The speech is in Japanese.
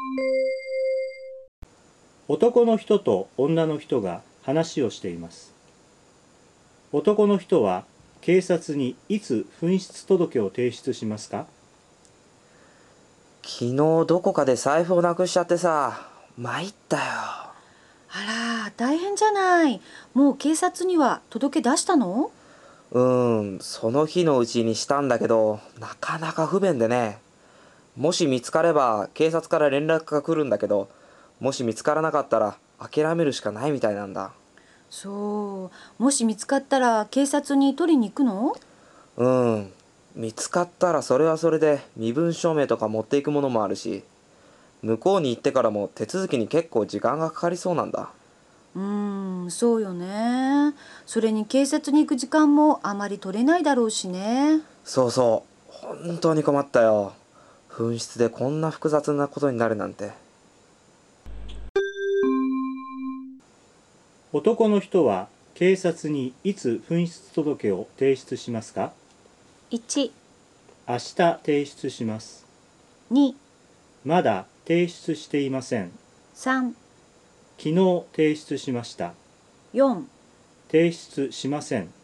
男の人と女の人が話をしています。男の人は警察にいつ紛失届を提出しますか？ 昨日どこかで財布をなくしちゃってさ、参ったよ。 あら、大変じゃない。もう警察には届け出したの？ その日のうちにしたんだけど、なかなか不便でね。もし見つかれば警察から連絡が来るんだけど、もし見つからなかったら諦めるしかないみたいなんだ。 そう。もし見つかったら警察に取りに行くの？ 見つかったらそれはそれで身分証明とか持っていくものもあるし、向こうに行ってからも手続きに結構時間がかかりそうなんだ。 そうよね。それに警察に行く時間もあまり取れないだろうしね。 そうそう、本当に困ったよ。紛失でこんな複雑なことになるなんて。 男の人は警察にいつ紛失届を提出しますか？ 1、 明日提出します。 2、 まだ提出していません。 3、 昨日提出しました。 4。 提出しません。